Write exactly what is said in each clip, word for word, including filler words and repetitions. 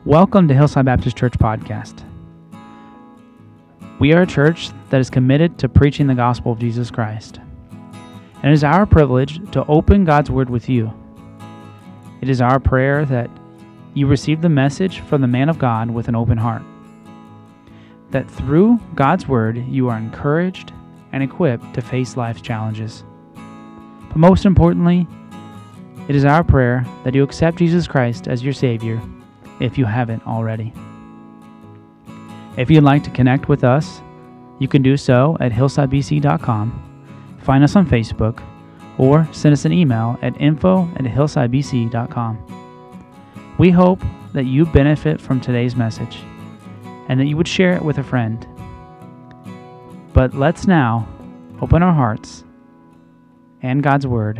Welcome to Hillside Baptist Church Podcast. We are a church that is committed to preaching the gospel of Jesus Christ. And it is our privilege to open God's Word with you. It is our prayer that you receive the message from the man of God with an open heart. That through God's Word, you are encouraged and equipped to face life's challenges. But most importantly, it is our prayer that you accept Jesus Christ as your Savior if you haven't already. If you'd like to connect with us, you can do so at hillside b c dot com, find us on Facebook, or send us an email at info at hillside b c dot com. We hope that you benefit from today's message and that you would share it with a friend. But let's now open our hearts and God's Word.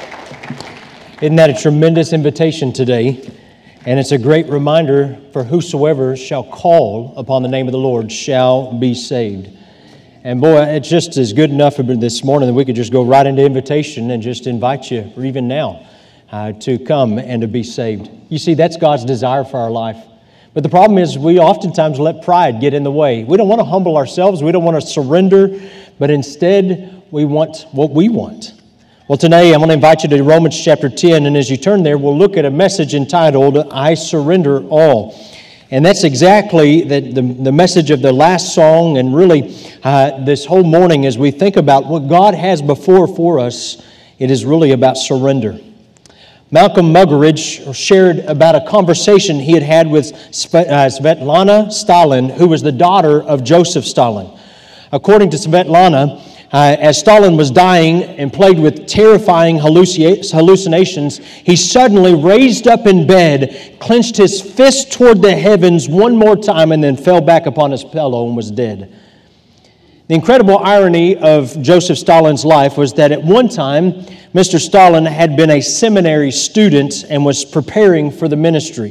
Isn't that a tremendous invitation today? And it's a great reminder for whosoever shall call upon the name of the Lord shall be saved. And boy, it's just as good enough this morning that we could just go right into invitation and just invite you, or even now, uh, to come and to be saved. You see, that's God's desire for our life. But the problem is we oftentimes let pride get in the way. We don't want to humble ourselves. We don't want to surrender. But instead, we want what we want. Well, today I'm going to invite you to Romans chapter ten, and as you turn there, we'll look at a message entitled, I Surrender All. And that's exactly the, the, the message of the last song, and really uh, this whole morning as we think about what God has before for us, it is really about surrender. Malcolm Muggeridge shared about a conversation he had had with Svetlana Stalin, who was the daughter of Joseph Stalin. According to Svetlana, Uh, as Stalin was dying and plagued with terrifying hallucinations, he suddenly raised up in bed, clenched his fist toward the heavens one more time, and then fell back upon his pillow and was dead. The incredible irony of Joseph Stalin's life was that at one time, Mister Stalin had been a seminary student and was preparing for the ministry.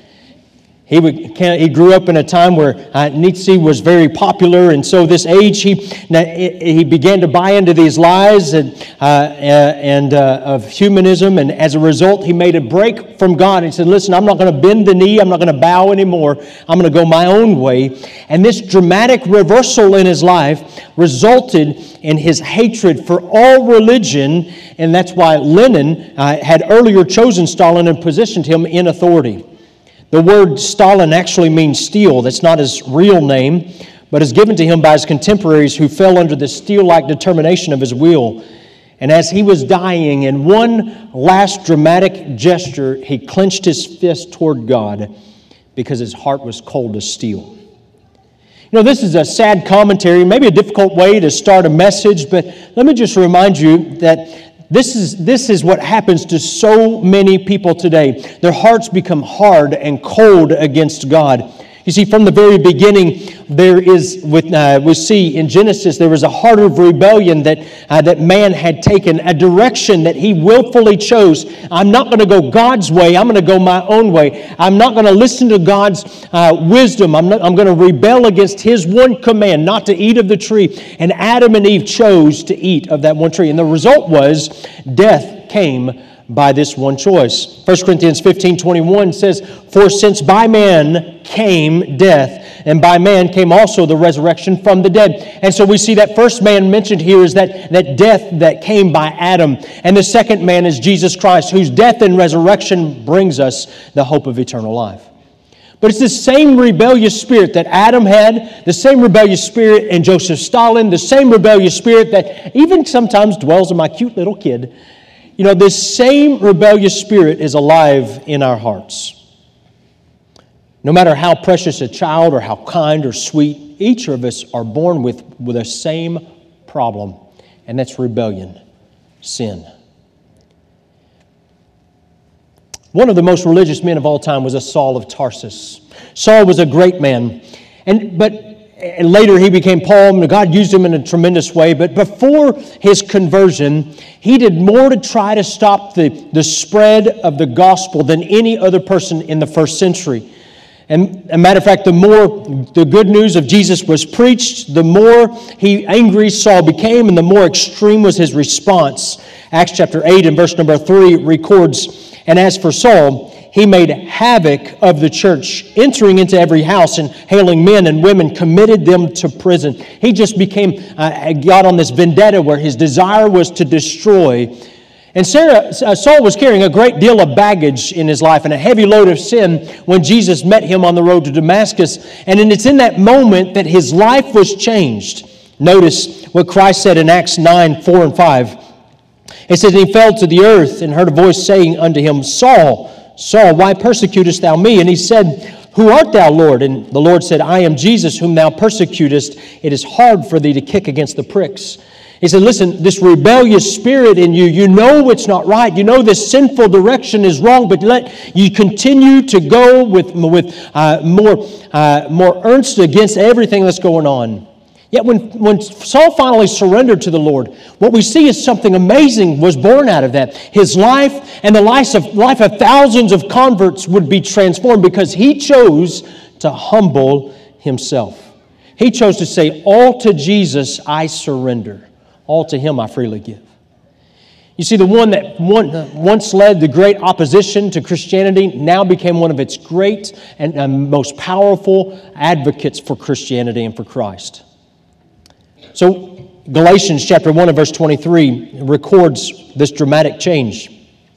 He, would, he grew up in a time where uh, Nietzsche was very popular, and so this age he he began to buy into these lies and, uh, and uh, of humanism, and as a result he made a break from God. He said, listen, I'm not going to bend the knee, I'm not going to bow anymore, I'm going to go my own way. And this dramatic reversal in his life resulted in his hatred for all religion, and that's why Lenin uh, had earlier chosen Stalin and positioned him in authority. The word Stalin actually means steel. That's not his real name, but is given to him by his contemporaries who fell under the steel-like determination of his will. And as he was dying, in one last dramatic gesture, he clenched his fist toward God because his heart was cold as steel. You know, this is a sad commentary, maybe a difficult way to start a message, but let me just remind you that This is this is what happens to so many people today. Their hearts become hard and cold against God. You see, from the very beginning, there is, with, uh, we see in Genesis, there was a heart of rebellion that uh, that man had taken, a direction that he willfully chose. I'm not going to go God's way. I'm going to go my own way. I'm not going to listen to God's uh, wisdom. I'm, not, I'm going to rebel against His one command, not to eat of the tree. And Adam and Eve chose to eat of that one tree. And the result was death came by this one choice. First Corinthians fifteen twenty-one says, for since by man came death, and by man came also the resurrection from the dead. And so we see that first man mentioned here is that, that death that came by Adam. And the second man is Jesus Christ, whose death and resurrection brings us the hope of eternal life. But it's the same rebellious spirit that Adam had, the same rebellious spirit in Joseph Stalin, the same rebellious spirit that even sometimes dwells in my cute little kid. You know, this same rebellious spirit is alive in our hearts. No matter how precious a child or how kind or sweet, each of us are born with, with the same problem, and that's rebellion, sin. One of the most religious men of all time was a Saul of Tarsus. Saul was a great man, and but and later he became Paul, and God used him in a tremendous way. But before his conversion, he did more to try to stop the, the spread of the gospel than any other person in the first century. And as a matter of fact, the more the good news of Jesus was preached, the more he angry Saul became, and the more extreme was his response. Acts chapter eight and verse number three records, and as for Saul, he made havoc of the church, entering into every house and hailing men and women, committed them to prison. He just became, uh, got on this vendetta where his desire was to destroy. And Sarah, uh, Saul was carrying a great deal of baggage in his life and a heavy load of sin when Jesus met him on the road to Damascus. And it's in that moment that his life was changed. Notice what Christ said in Acts nine, four and five. It says, "And he fell to the earth and heard a voice saying unto him, Saul, Saul, why persecutest thou me? And he said, Who art thou, Lord? And the Lord said, I am Jesus, whom thou persecutest. It is hard for thee to kick against the pricks." He said, listen, this rebellious spirit in you, you know it's not right. You know this sinful direction is wrong, but let you continue to go with, with uh, more, uh, more earnest against everything that's going on. Yet when, when Saul finally surrendered to the Lord, what we see is something amazing was born out of that. His life and the life of, life of thousands of converts would be transformed because he chose to humble himself. He chose to say, all to Jesus I surrender. All to Him I freely give. You see, the one that once led the great opposition to Christianity now became one of its great and most powerful advocates for Christianity and for Christ. So Galatians chapter one and verse twenty-three records this dramatic change.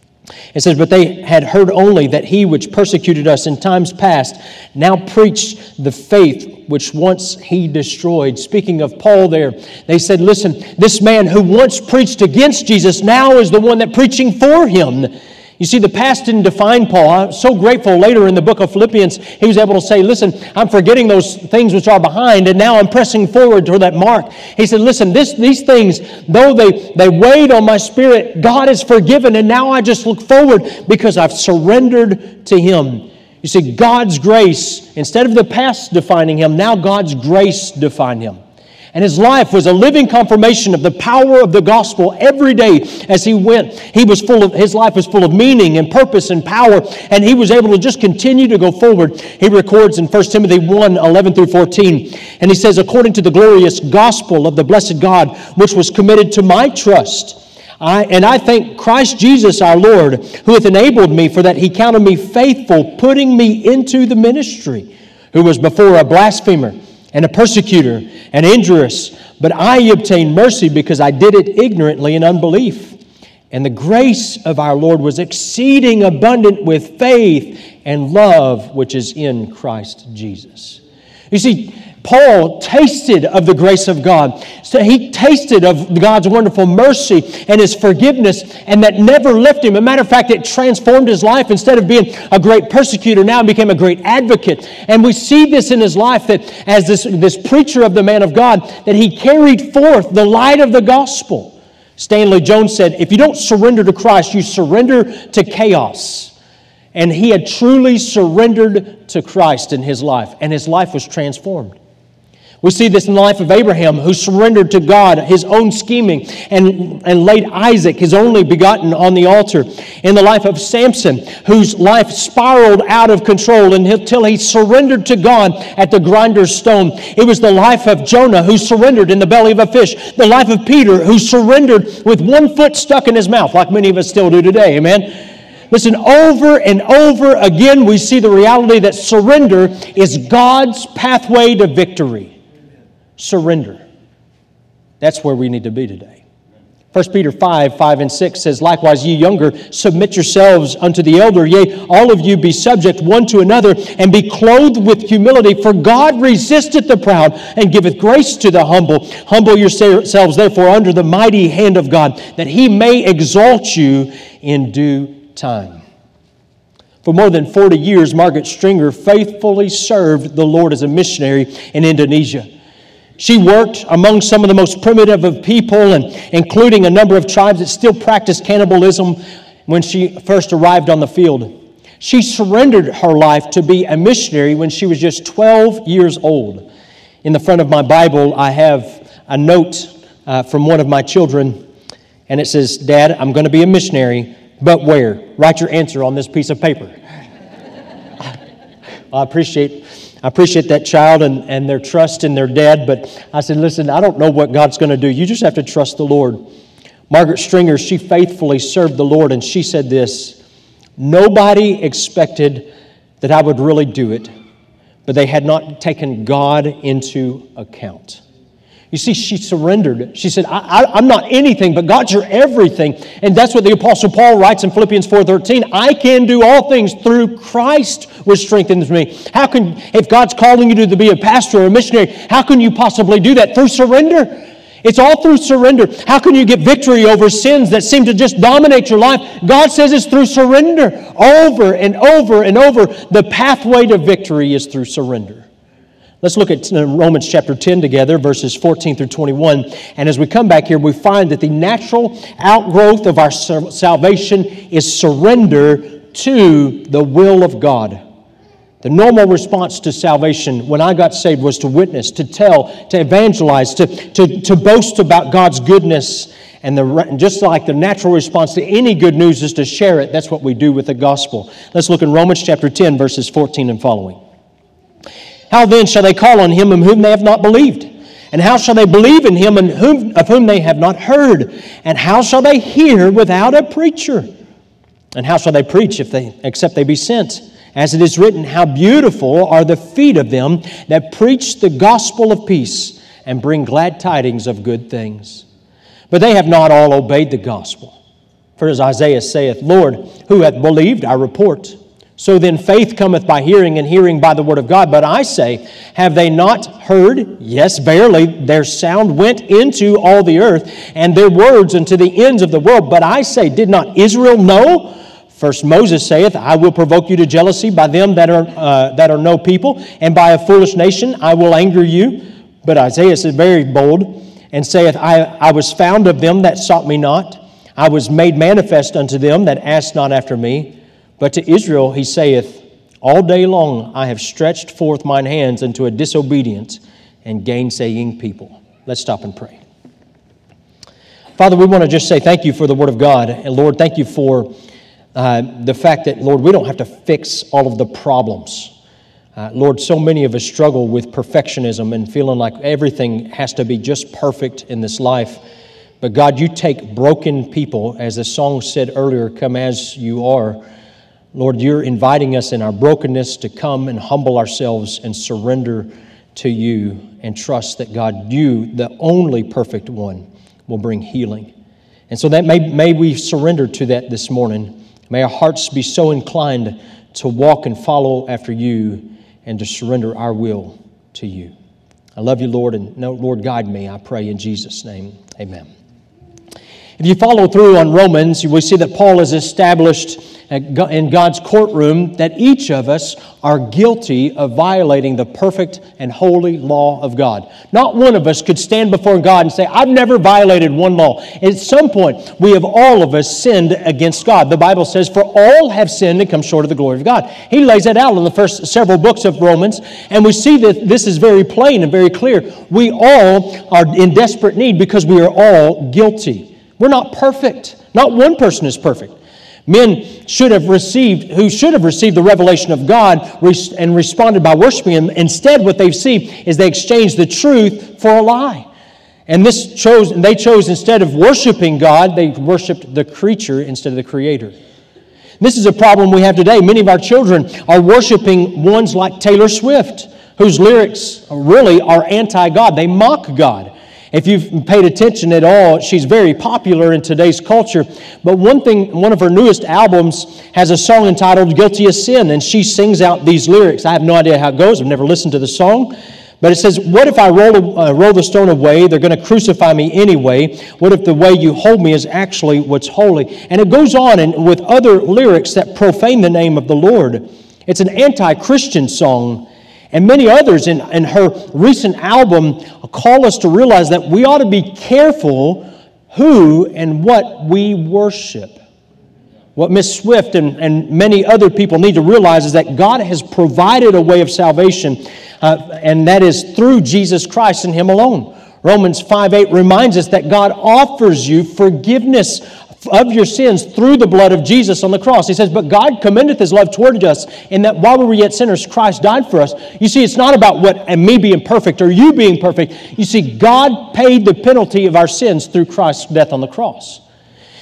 It says, "But they had heard only that he which persecuted us in times past now preached the faith which once he destroyed." Speaking of Paul there, they said, listen, this man who once preached against Jesus now is the one that preaching for him. You see, the past didn't define Paul. I'm so grateful later in the book of Philippians, he was able to say, listen, I'm forgetting those things which are behind, and now I'm pressing forward toward that mark. He said, listen, this, these things, though they, they weighed on my spirit, God has forgiven, and now I just look forward because I've surrendered to Him. You see, God's grace, instead of the past defining him, now God's grace defined him. And his life was a living confirmation of the power of the gospel every day as he went. He was full of, his life was full of meaning and purpose and power, and he was able to just continue to go forward. He records in First Timothy one, eleven through fourteen, and he says, "According to the glorious gospel of the blessed God, which was committed to my trust, I, and I thank Christ Jesus our Lord, who hath enabled me, for that He counted me faithful, putting me into the ministry, who was before a blasphemer, and a persecutor, and injurious. But I obtained mercy because I did it ignorantly in unbelief. And the grace of our Lord was exceeding abundant with faith and love which is in Christ Jesus." You see, Paul tasted of the grace of God. So he tasted of God's wonderful mercy and His forgiveness, and that never left him. As a matter of fact, it transformed his life. Instead of being a great persecutor, now he became a great advocate. And we see this in his life, that as this, this preacher of the man of God, that he carried forth the light of the gospel. Stanley Jones said, if you don't surrender to Christ, you surrender to chaos. And he had truly surrendered to Christ in his life, and his life was transformed. We see this in the life of Abraham, who surrendered to God his own scheming and, and laid Isaac, his only begotten, on the altar. In the life of Samson, whose life spiraled out of control until he surrendered to God at the grinder's stone. It was the life of Jonah, who surrendered in the belly of a fish. The life of Peter, who surrendered with one foot stuck in his mouth, like many of us still do today. Amen? Listen, over and over again, we see the reality that surrender is God's pathway to victory. Surrender. That's where we need to be today. First Peter five, five and six says, "Likewise, ye younger, submit yourselves unto the elder. Yea, all of you be subject one to another, and be clothed with humility. For God resisteth the proud, and giveth grace to the humble. Humble yourselves, therefore, under the mighty hand of God, that He may exalt you in due time." For more than forty years, Margaret Stringer faithfully served the Lord as a missionary in Indonesia. She worked among some of the most primitive of people, and including a number of tribes that still practiced cannibalism when she first arrived on the field. She surrendered her life to be a missionary when she was just twelve years old. In the front of my Bible, I have a note uh, from one of my children, and it says, "Dad, I'm going to be a missionary, but where? Write your answer on this piece of paper." I appreciate I appreciate that child and, and their trust in their dad, but I said, listen, I don't know what God's going to do. You just have to trust the Lord. Margaret Stringer, she faithfully served the Lord, and she said this, Nobody expected that I would really do it, but they had not taken God into account. You see, she surrendered. She said, I, I, I'm not anything, but God's your everything. And that's what the Apostle Paul writes in Philippians four thirteen. I can do all things through Christ which strengthens me. How can, if God's calling you to be a pastor or a missionary, how can you possibly do that? Through surrender. It's all through surrender. How can you get victory over sins that seem to just dominate your life? God says it's through surrender. Over and over and over. The pathway to victory is through surrender. Let's look at Romans chapter ten together, verses fourteen through twenty-one. And as we come back here, we find that the natural outgrowth of our salvation is surrender to the will of God. The normal response to salvation when I got saved was to witness, to tell, to evangelize, to, to, to boast about God's goodness. And the, just like the natural response to any good news is to share it, that's what we do with the gospel. Let's look in Romans chapter ten, verses fourteen and following. How then shall they call on him in whom they have not believed? And how shall they believe in him in whom, of whom they have not heard? And how shall they hear without a preacher? And how shall they preach if they except they be sent? As it is written, how beautiful are the feet of them that preach the gospel of peace and bring glad tidings of good things. But they have not all obeyed the gospel. For as Isaiah saith, Lord, who hath believed our report? So then faith cometh by hearing, and hearing by the word of God. But I say, have they not heard? Yes, verily, their sound went into all the earth, and their words unto the ends of the world. But I say, did not Israel know? First Moses saith, I will provoke you to jealousy by them that are uh, that are no people, and by a foolish nation I will anger you. But Isaiah is very bold, and saith, I, I was found of them that sought me not. I was made manifest unto them that asked not after me. But to Israel he saith, all day long I have stretched forth mine hands unto a disobedient and gainsaying people. Let's stop and pray. Father, we want to just say thank you for the Word of God. And Lord, thank you for uh, the fact that, Lord, we don't have to fix all of the problems. Uh, Lord, so many of us struggle with perfectionism and feeling like everything has to be just perfect in this life. But God, you take broken people, as the song said earlier, come as you are. Lord, you're inviting us in our brokenness to come and humble ourselves and surrender to you and trust that, God, you, the only perfect one, will bring healing. And so that may, may we surrender to that this morning. May our hearts be so inclined to walk and follow after you and to surrender our will to you. I love you, Lord, and Lord, guide me, I pray in Jesus' name. Amen. If you follow through on Romans, we see that Paul has established in God's courtroom that each of us are guilty of violating the perfect and holy law of God. Not one of us could stand before God and say, I've never violated one law. At some point, we have all of us sinned against God. The Bible says, for all have sinned and come short of the glory of God. He lays that out in the first several books of Romans, and we see that this is very plain and very clear. We all are in desperate need because we are all guilty. We're not perfect. Not one person is perfect. Men should have received, who should have received the revelation of God and responded by worshiping Him. Instead, what they see is they exchange the truth for a lie. And this chose, and they chose instead of worshiping God, they worshiped the creature instead of the Creator. This is a problem we have today. Many of our children are worshiping ones like Taylor Swift, whose lyrics really are anti-God. They mock God. If you've paid attention at all, she's very popular in today's culture. But one thing, one of her newest albums has a song entitled Guilty as Sin, and she sings out these lyrics. I have no idea how it goes. I've never listened to the song. But it says, what if I roll, uh, roll the stone away? They're going to crucify me anyway. What if the way you hold me is actually what's holy? And it goes on and with other lyrics that profane the name of the Lord. It's an anti-Christian song. And many others in, in her recent album call us to realize that we ought to be careful who and what we worship. What Miss Swift and, and many other people need to realize is that God has provided a way of salvation, uh, and that is through Jesus Christ and Him alone. Romans five eight reminds us that God offers you forgiveness of your sins through the blood of Jesus on the cross. He says, but God commendeth His love toward us in that while we were yet sinners, Christ died for us. You see, it's not about what and me being perfect or you being perfect. You see, God paid the penalty of our sins through Christ's death on the cross.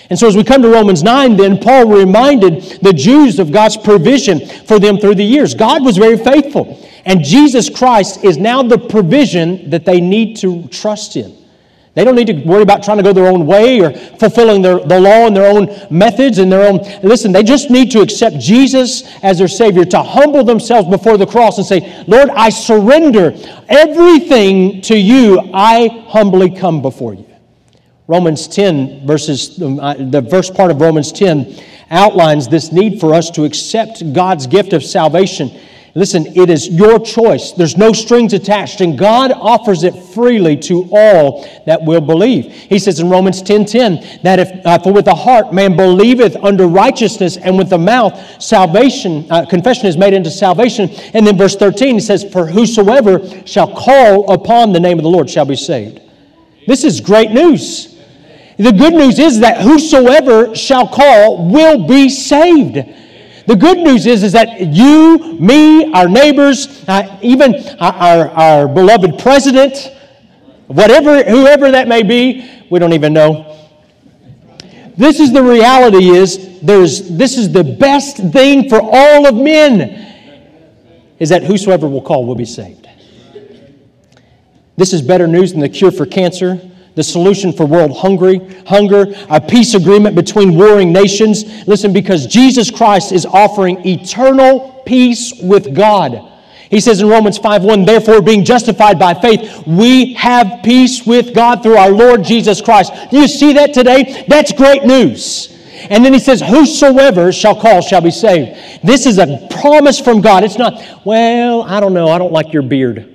And so as we come to Romans nine, then Paul reminded the Jews of God's provision for them through the years. God was very faithful. And Jesus Christ is now the provision that they need to trust in. They don't need to worry about trying to go their own way or fulfilling their, the law in their own methods and their own... Listen, they just need to accept Jesus as their Savior, to humble themselves before the cross and say, Lord, I surrender everything to you. I humbly come before you. Romans ten, verses, the first part of Romans ten outlines this need for us to accept God's gift of salvation. Listen, it is your choice. There's no strings attached, and God offers it freely to all that will believe. He says in Romans ten ten that if uh, for with the heart man believeth unto righteousness, and with the mouth salvation, uh, confession is made unto salvation. And then verse thirteen, he says, for whosoever shall call upon the name of the Lord shall be saved. This is great news. The good news is that whosoever shall call will be saved. The good news is, is that you, me, our neighbors, uh, even our, our beloved president, whatever, whoever that may be, we don't even know. This is the reality is, there's, this is the best thing for all of men, is that whosoever will call will be saved. This is better news than the cure for cancer, the solution for world hungry, hunger, a peace agreement between warring nations. Listen, because Jesus Christ is offering eternal peace with God. He says in Romans five one, therefore being justified by faith, we have peace with God through our Lord Jesus Christ. Do you see that today? That's great news. And then he says, whosoever shall call shall be saved. This is a promise from God. It's not, well, I don't know, I don't like your beard.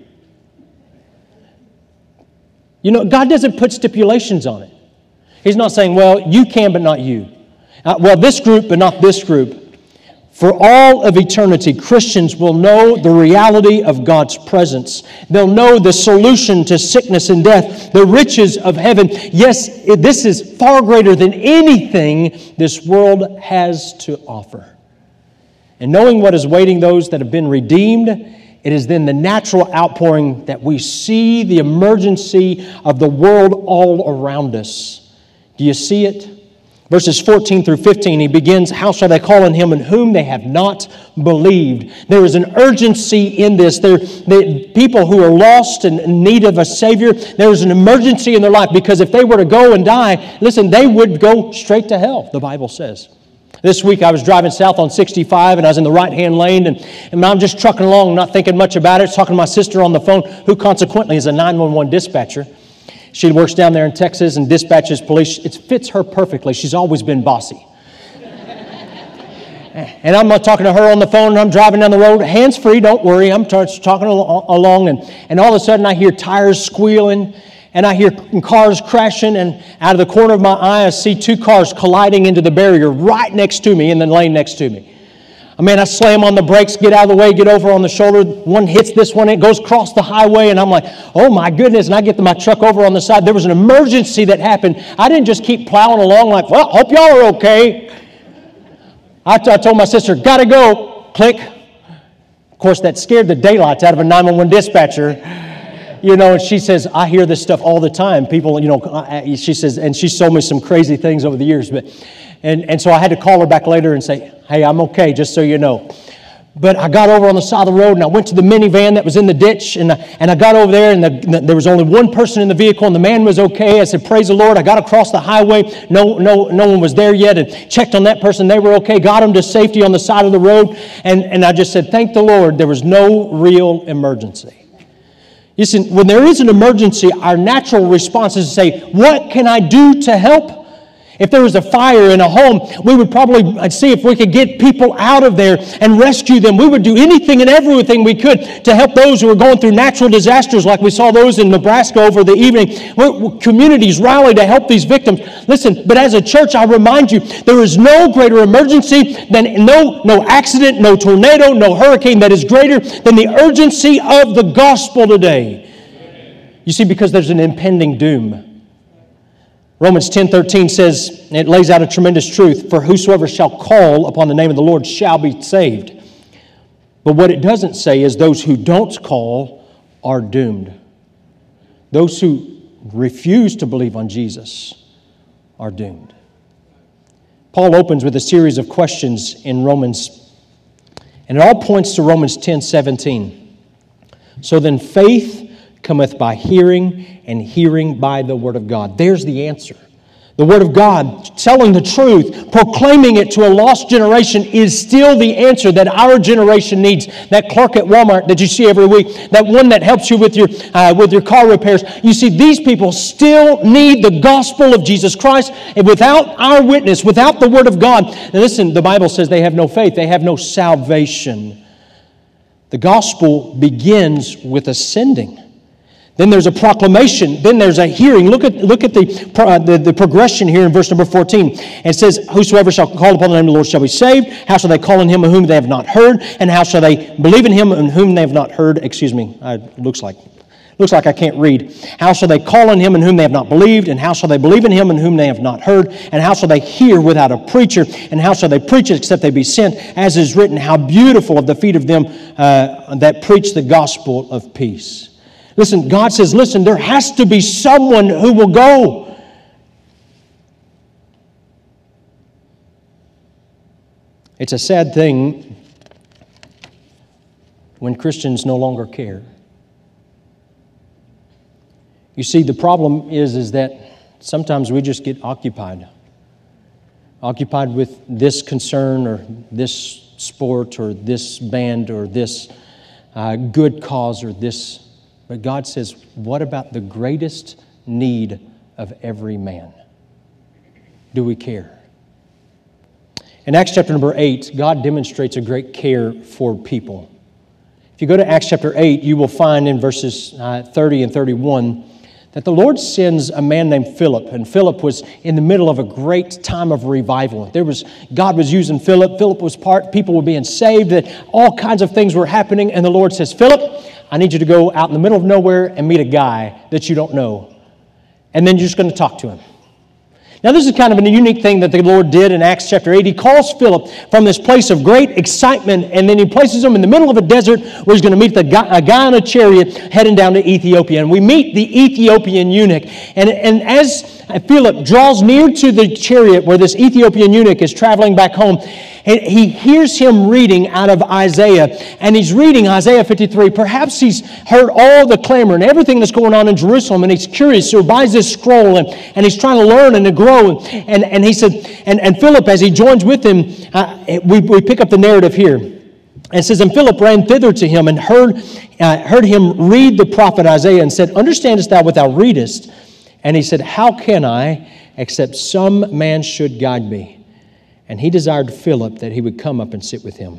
You know, God doesn't put stipulations on it. He's not saying, well, you can, but not you. Uh, well, this group, but not this group. For all of eternity, Christians will know the reality of God's presence. They'll know the solution to sickness and death, the riches of heaven. Yes, it, this is far greater than anything this world has to offer. And knowing what is waiting those that have been redeemed, it is then the natural outpouring that we see the emergency of the world all around us. Do you see it? Verses fourteen through fifteen, he begins, how shall they call on him in whom they have not believed? There is an urgency in this. There, the people who are lost and in need of a Savior, there is an emergency in their life, because if they were to go and die, listen, they would go straight to hell, the Bible says. This week I was driving south on sixty-five and I was in the right-hand lane, and, and I'm just trucking along, not thinking much about it. I was talking to my sister on the phone, who consequently is a nine one one dispatcher. She works down there in Texas and dispatches police. It fits her perfectly. She's always been bossy. And I'm talking to her on the phone, and I'm driving down the road, hands-free, don't worry. I'm t- talking along, and, and all of a sudden I hear tires squealing, and I hear cars crashing, and out of the corner of my eye, I see two cars colliding into the barrier right next to me in the lane next to me. I mean, I slam on the brakes, get out of the way, get over on the shoulder. One hits this one, it goes across the highway, and I'm like, oh my goodness, and I get my truck over on the side. There was an emergency that happened. I didn't just keep plowing along like, well, hope y'all are okay. I, t- I told my sister, gotta go, click. Of course, that scared the daylights out of a nine one one dispatcher. You know, and she says, I hear this stuff all the time. People, you know, she says, and she told me some crazy things over the years. But, and, and so I had to call her back later and say, hey, I'm okay, just so you know. But I got over on the side of the road, and I went to the minivan that was in the ditch, and I, and I got over there, and the, there was only one person in the vehicle, and the man was okay. I said, praise the Lord. I got across the highway. No, no, no one was there yet, and checked on that person. They were okay. Got them to safety on the side of the road, and, and I just said, thank the Lord, there was no real emergency. Listen, when there is an emergency, our natural response is to say, what can I do to help? If there was a fire in a home, we would probably see if we could get people out of there and rescue them. We would do anything and everything we could to help those who are going through natural disasters, like we saw those in Nebraska over the evening. Communities rally to help these victims. Listen, but as a church, I remind you, there is no greater emergency than no, no accident, no tornado, no hurricane that is greater than the urgency of the gospel today. You see, because there's an impending doom. Romans ten thirteen says, and it lays out a tremendous truth, for whosoever shall call upon the name of the Lord shall be saved. But what it doesn't say is those who don't call are doomed. Those who refuse to believe on Jesus are doomed. Paul opens with a series of questions in Romans, and it all points to Romans ten seventeen. So then faith cometh by hearing, and hearing by the Word of God. There's the answer. The Word of God, telling the truth, proclaiming it to a lost generation is still the answer that our generation needs. That clerk at Walmart that you see every week, that one that helps you with your uh, with your car repairs. You see, these people still need the gospel of Jesus Christ. And without our witness, without the Word of God, and listen, the Bible says they have no faith, they have no salvation. The gospel begins with a sending. Then there's a proclamation. Then there's a hearing. Look at look at the, uh, the, the progression here in verse number fourteen. It says, whosoever shall call upon the name of the Lord shall be saved. How shall they call on him whom they have not heard? And how shall they believe in him in whom they have not heard? Excuse me, it looks like, looks like I can't read. How shall they call on him in whom they have not believed? And how shall they believe in him in whom they have not heard? And how shall they hear without a preacher? And how shall they preach except they be sent? As is written, how beautiful are the feet of them uh, that preach the gospel of peace. Listen, God says, listen, there has to be someone who will go. It's a sad thing when Christians no longer care. You see, the problem is, is that sometimes we just get occupied. Occupied with this concern or this sport or this band or this uh, good cause or this. But God says, what about the greatest need of every man? Do we care? In Acts chapter number eight, God demonstrates a great care for people. If you go to Acts chapter eight, you will find in verses uh, thirty and thirty-one that the Lord sends a man named Philip. And Philip was in the middle of a great time of revival. There was God was using Philip. Philip was part, people were being saved, that all kinds of things were happening. And the Lord says, Philip, I need you to go out in the middle of nowhere and meet a guy that you don't know. And then you're just going to talk to him. Now, this is kind of a unique thing that the Lord did in Acts chapter eight. He calls Philip from this place of great excitement, and then he places him in the middle of a desert where he's going to meet the guy, a guy on a chariot heading down to Ethiopia. And we meet the Ethiopian eunuch. And, and as Philip draws near to the chariot where this Ethiopian eunuch is traveling back home, and he hears him reading out of Isaiah, and he's reading Isaiah fifty-three. Perhaps he's heard all the clamor and everything that's going on in Jerusalem, and he's curious, so he buys this scroll, and, and he's trying to learn and to grow. And, and, and he said, and, and Philip, as he joins with him, uh, we, we pick up the narrative here. And it says, and Philip ran thither to him and heard, uh, heard him read the prophet Isaiah and said, understandest thou what thou readest? And he said, how can I, except some man should guide me? And he desired Philip that he would come up and sit with him.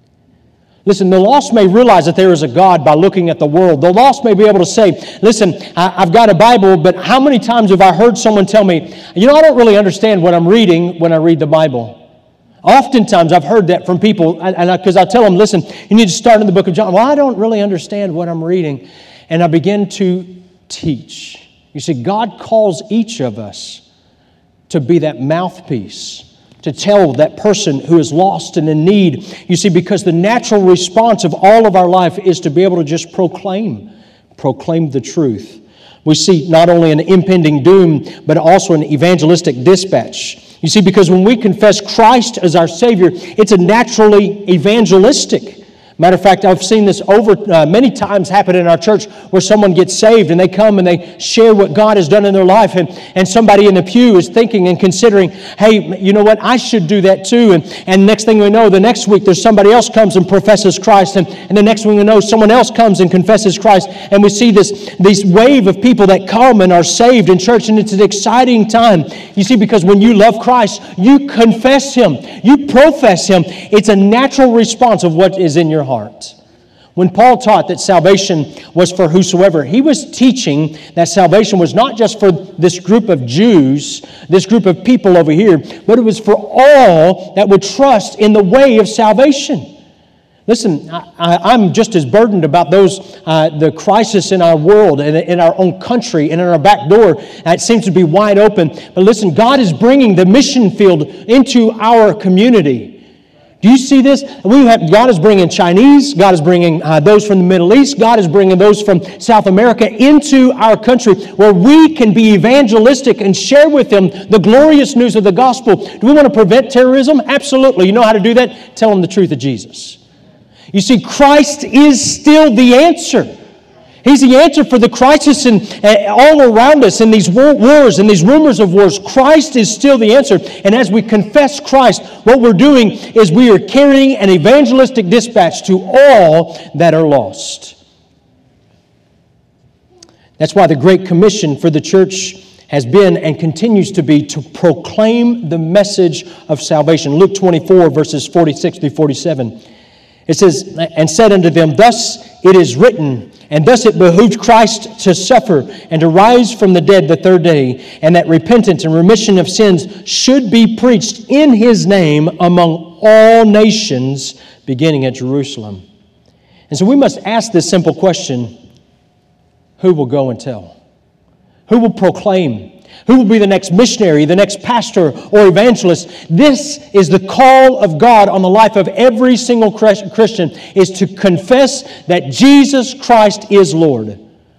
Listen, the lost may realize that there is a God by looking at the world. The lost may be able to say, listen, I've got a Bible, but how many times have I heard someone tell me, you know, I don't really understand what I'm reading when I read the Bible. Oftentimes I've heard that from people, and because I, I tell them, listen, you need to start in the book of John. Well, I don't really understand what I'm reading. And I begin to teach. You see, God calls each of us to be that mouthpiece, to tell that person who is lost and in need. You see, because the natural response of all of our life is to be able to just proclaim, proclaim the truth. We see not only an impending doom, but also an evangelistic dispatch. You see, because when we confess Christ as our Savior, it's a naturally evangelistic. Matter of fact, I've seen this over uh, many times happen in our church where someone gets saved and they come and they share what God has done in their life, and, and somebody in the pew is thinking and considering, hey, you know what, I should do that too. And, and next thing we know, the next week there's somebody else comes and professes Christ, and, and the next thing we know, someone else comes and confesses Christ, and we see this, this wave of people that come and are saved in church, and it's an exciting time. You see, because when you love Christ, you confess Him, you profess Him. It's a natural response of what is in your heart. When Paul taught that salvation was for whosoever, he was teaching that salvation was not just for this group of Jews, this group of people over here, but it was for all that would trust in the way of salvation. Listen, I, I'm just as burdened about those, uh, the crisis in our world and in our own country and in our back door. It seems to be wide open. But listen, God is bringing the mission field into our community. Do you see this? We have, God is bringing Chinese, God is bringing uh, those from the Middle East, God is bringing those from South America into our country where we can be evangelistic and share with them the glorious news of the gospel. Do we want to prevent terrorism? Absolutely. You know how to do that? Tell them the truth of Jesus. You see, Christ is still the answer. He's the answer for the crisis in, uh, all around us in these war, wars and these rumors of wars. Christ is still the answer. And as we confess Christ, what we're doing is we are carrying an evangelistic dispatch to all that are lost. That's why the Great Commission for the church has been and continues to be to proclaim the message of salvation. Luke twenty-four, verses forty-six through forty-seven. It says, "And said unto them, Thus it is written, and thus it behooved Christ to suffer and to rise from the dead the third day, and that repentance and remission of sins should be preached in His name among all nations, beginning at Jerusalem." And so we must ask this simple question: who will go and tell? Who will proclaim? Who will be the next missionary, the next pastor or evangelist? This is the call of God on the life of every single Christian, is to confess that Jesus Christ is Lord.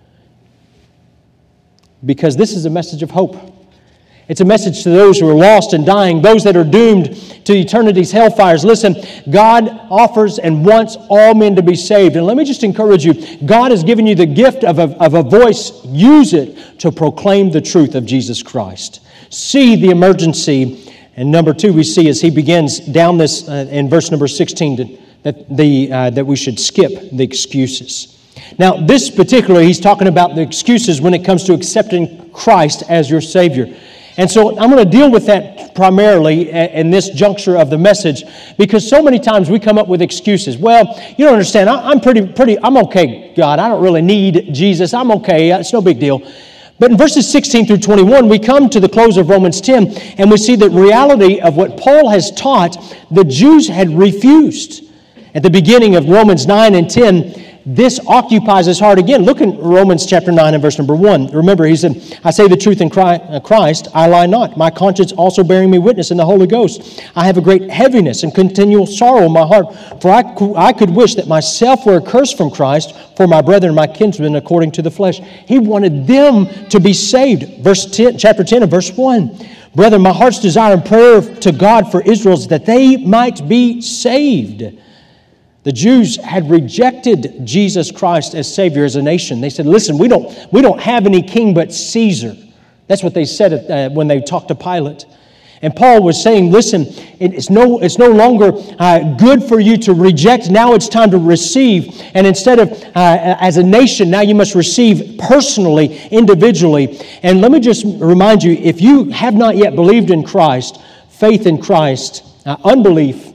Because this is a message of hope. It's a message to those who are lost and dying, those that are doomed to eternity's hellfires. Listen, God offers and wants all men to be saved. And let me just encourage you, God has given you the gift of a, of a voice. Use it to proclaim the truth of Jesus Christ. See the emergency. And number two, we see as he begins down this uh, in verse number sixteen to, that, the, uh, that we should skip the excuses. Now, this particularly, he's talking about the excuses when it comes to accepting Christ as your Savior. And so I'm going to deal with that primarily in this juncture of the message, because so many times we come up with excuses. Well, you don't understand. I'm pretty, pretty, I'm okay, God. I don't really need Jesus. I'm okay. It's no big deal. But in verses sixteen through twenty-one, we come to the close of Romans ten, and we see the reality of what Paul has taught the Jews had refused. At the beginning of Romans nine and ten, this occupies his heart again. Look in Romans chapter nine and verse number one. Remember, he said, "I say the truth in Christ, I lie not. My conscience also bearing me witness in the Holy Ghost. I have a great heaviness and continual sorrow in my heart. For I, I could wish that myself were accursed from Christ for my brethren and my kinsmen according to the flesh." He wanted them to be saved. Verse ten, chapter ten and verse one. "Brethren, my heart's desire and prayer to God for Israel is that they might be saved." The Jews had rejected Jesus Christ as Savior as a nation. They said, listen, we don't, we don't have any king but Caesar. That's what they said uh, when they talked to Pilate. And Paul was saying, listen, it's no, it's no longer uh, good for you to reject. Now it's time to receive. And instead of uh, as a nation, now you must receive personally, individually. And let me just remind you, if you have not yet believed in Christ, faith in Christ, uh, unbelief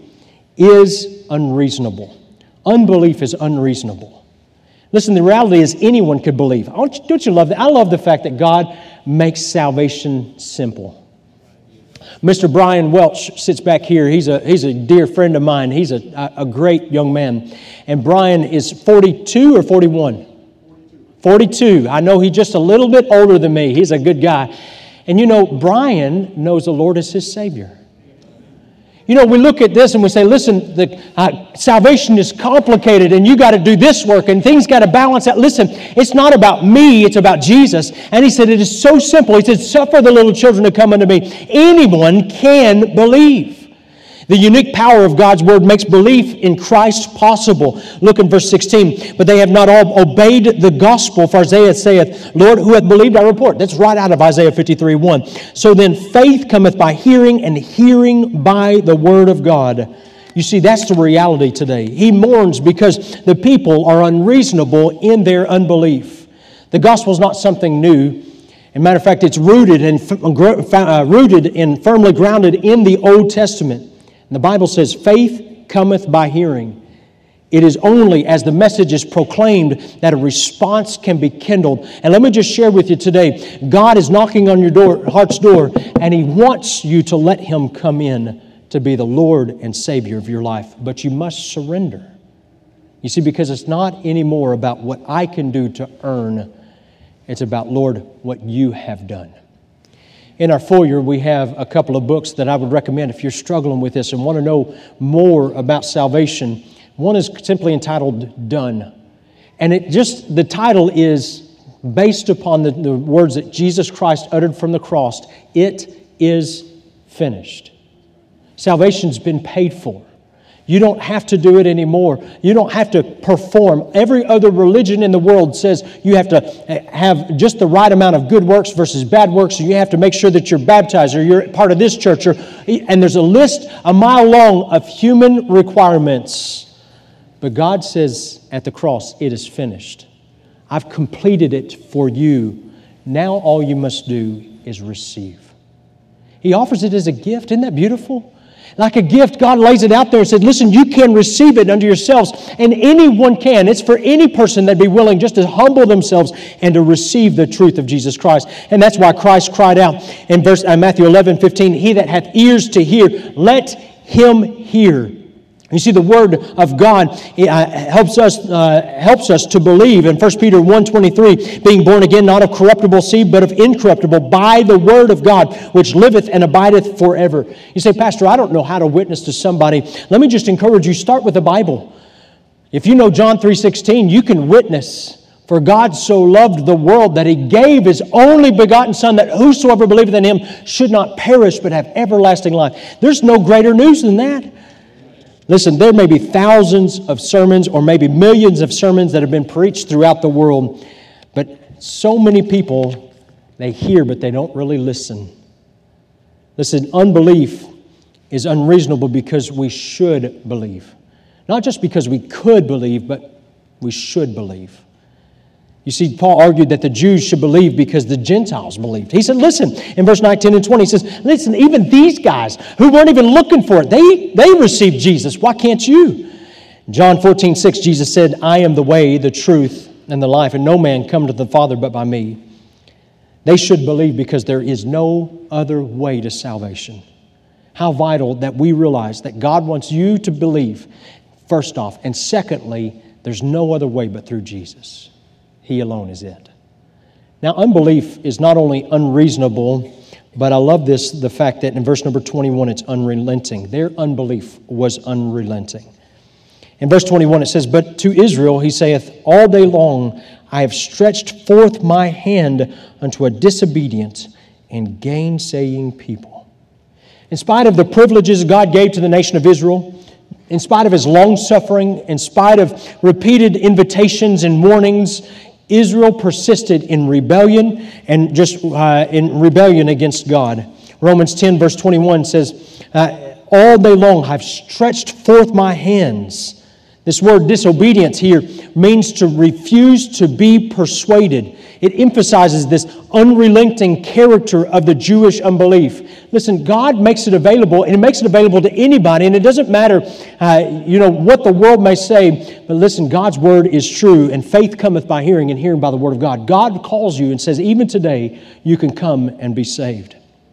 is unreasonable. Unbelief is unreasonable. Listen, the reality is anyone could believe. Don't you, don't you love that? I love the fact that God makes salvation simple. Mister Brian Welch sits back here. He's a, he's a dear friend of mine. He's a, a great young man. And Brian is forty-two or forty-one? forty-two. I know he's just a little bit older than me. He's a good guy. And you know, Brian knows the Lord as his Savior. You know, we look at this and we say, listen, the uh, salvation is complicated and you got to do this work and things got to balance out. Listen, it's not about me, it's about Jesus. And he said, it is so simple. He said, suffer the little children to come unto me. Anyone can believe. The unique power of God's Word makes belief in Christ possible. Look in verse sixteen. "But they have not all obeyed the gospel, for Isaiah saith, Lord, who hath believed our report?" That's right out of Isaiah fifty-three one. "So then faith cometh by hearing, and hearing by the Word of God." You see, that's the reality today. He mourns because the people are unreasonable in their unbelief. The gospel is not something new. As a matter of fact, it's rooted and uh, rooted and firmly grounded in the Old Testament. And the Bible says, faith cometh by hearing. It is only as the message is proclaimed that a response can be kindled. And let me just share with you today, God is knocking on your door, heart's door, and He wants you to let Him come in to be the Lord and Savior of your life. But you must surrender. You see, because it's not anymore about what I can do to earn. It's about, Lord, what You have done. In our foyer, we have a couple of books that I would recommend if you're struggling with this and want to know more about salvation. One is simply entitled Done. And it just, the title is based upon the, the words that Jesus Christ uttered from the cross. It is finished. Salvation's been paid for. You don't have to do it anymore. You don't have to perform. Every other religion in the world says you have to have just the right amount of good works versus bad works. You have to make sure that you're baptized or you're part of this church. Or, and there's a list a mile long of human requirements. But God says at the cross, it is finished. I've completed it for you. Now all you must do is receive. He offers it as a gift. Isn't that beautiful? Like a gift, God lays it out there and said, listen, you can receive it unto yourselves. And anyone can. It's for any person that'd be willing just to humble themselves and to receive the truth of Jesus Christ. And that's why Christ cried out in verse uh, Matthew eleven fifteen, he that hath ears to hear, let him hear. You see, the Word of God uh, helps us uh, helps us to believe in First Peter one twenty-three, being born again, not of corruptible seed, but of incorruptible, by the Word of God, which liveth and abideth forever. You say, Pastor, I don't know how to witness to somebody. Let me just encourage you, start with the Bible. If you know John three sixteen, you can witness. For God so loved the world that He gave His only begotten Son, that whosoever believeth in Him should not perish, but have everlasting life. There's no greater news than that. Listen, there may be thousands of sermons or maybe millions of sermons that have been preached throughout the world, but so many people, they hear but they don't really listen. Listen, unbelief is unreasonable because we should believe. Not just because we could believe, but we should believe. You see, Paul argued that the Jews should believe because the Gentiles believed. He said, listen, in verse nineteen and twenty, he says, listen, even these guys who weren't even looking for it, they, they received Jesus. Why can't you? John fourteen six, Jesus said, I am the way, the truth, and the life, and no man come to the Father but by me. They should believe because there is no other way to salvation. How vital that we realize that God wants you to believe, first off, and secondly, there's no other way but through Jesus. He alone is it. Now, unbelief is not only unreasonable, but I love this, the fact that in verse number twenty-one, it's unrelenting. Their unbelief was unrelenting. In verse twenty-one, it says, but to Israel he saith, all day long I have stretched forth my hand unto a disobedient and gainsaying people. In spite of the privileges God gave to the nation of Israel, in spite of His long-suffering, in spite of repeated invitations and warnings, Israel persisted in rebellion and just uh, in rebellion against God. Romans ten verse twenty-one says, uh, all day long I've stretched forth my hands. This word disobedience here means to refuse to be persuaded. It emphasizes this unrelenting character of the Jewish unbelief. Listen, God makes it available, and He makes it available to anybody, and it doesn't matter, uh, you know, what the world may say, but listen, God's Word is true, and faith cometh by hearing, and hearing by the Word of God. God calls you and says, even today, you can come and be saved.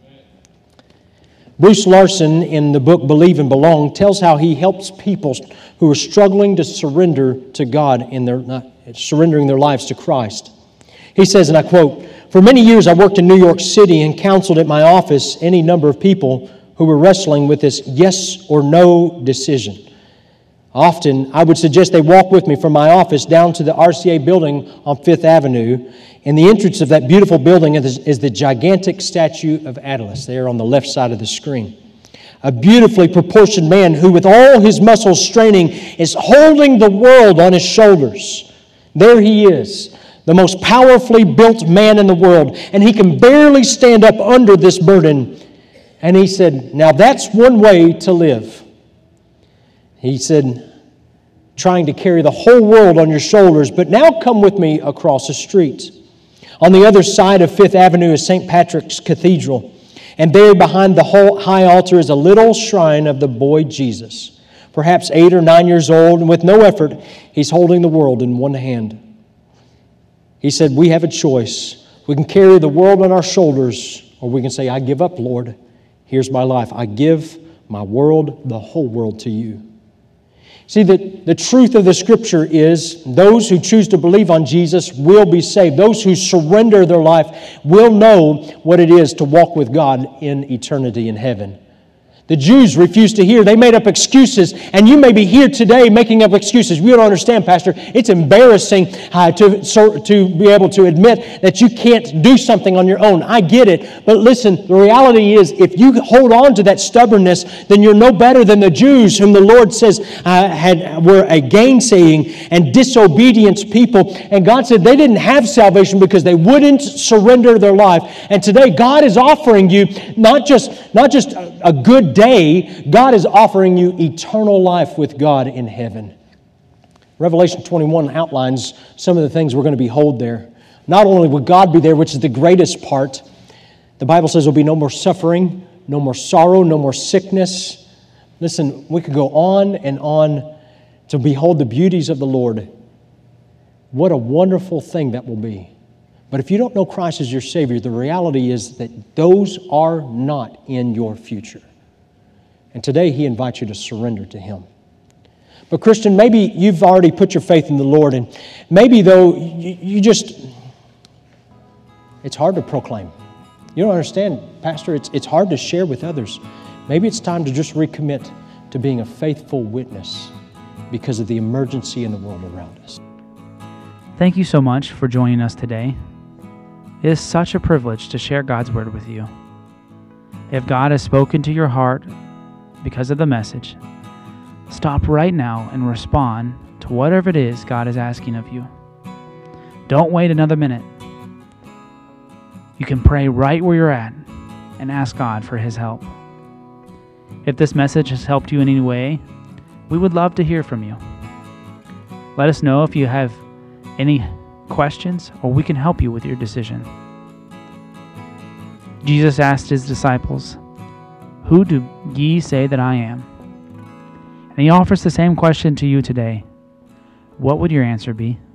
Bruce Larson, in the book Believe and Belong, tells how he helps people who are struggling to surrender to God in their uh, surrendering their lives to Christ. He says, and I quote, for many years I worked in New York City and counseled at my office any number of people who were wrestling with this yes or no decision. Often I would suggest they walk with me from my office down to the R C A building on Fifth Avenue. In the entrance of that beautiful building is the gigantic statue of Atlas there on the left side of the screen. A beautifully proportioned man who with all his muscles straining is holding the world on his shoulders. There he is, the most powerfully built man in the world, and he can barely stand up under this burden. And he said, now that's one way to live. He said, trying to carry the whole world on your shoulders, but now come with me across the street. On the other side of Fifth Avenue is Saint Patrick's Cathedral, and there behind the whole high altar is a little shrine of the boy Jesus, perhaps eight or nine years old, and with no effort, he's holding the world in one hand. He said, we have a choice. We can carry the world on our shoulders, or we can say, I give up, Lord. Here's my life. I give my world, the whole world to you. See, the, the truth of the Scripture is those who choose to believe on Jesus will be saved. Those who surrender their life will know what it is to walk with God in eternity in heaven. The Jews refused to hear. They made up excuses. And you may be here today making up excuses. We don't understand, Pastor. It's embarrassing uh, to, so, to be able to admit that you can't do something on your own. I get it. But listen, the reality is if you hold on to that stubbornness, then you're no better than the Jews whom the Lord says uh, had were a gainsaying and disobedience people. And God said they didn't have salvation because they wouldn't surrender their life. And today God is offering you not just, not just a, a good day, God is offering you eternal life with God in heaven. Revelation twenty-one outlines some of the things we're going to behold there. Not only will God be there, which is the greatest part, the Bible says there will be no more suffering, no more sorrow, no more sickness. Listen, we could go on and on to behold the beauties of the Lord. What a wonderful thing that will be. But if you don't know Christ as your Savior, the reality is that those are not in your future. And today He invites you to surrender to Him. But Christian, maybe you've already put your faith in the Lord, and maybe though you, you just, it's hard to proclaim. You don't understand, Pastor, it's, it's hard to share with others. Maybe it's time to just recommit to being a faithful witness because of the emergency in the world around us. Thank you so much for joining us today. It is such a privilege to share God's Word with you. If God has spoken to your heart because of the message, stop right now and respond to whatever it is God is asking of you. Don't wait another minute. You can pray right where you're at and ask God for His help. If this message has helped you in any way, we would love to hear from you. Let us know if you have any questions or we can help you with your decision. Jesus asked His disciples, "Who do ye say that I am?" And He offers the same question to you today. What would your answer be?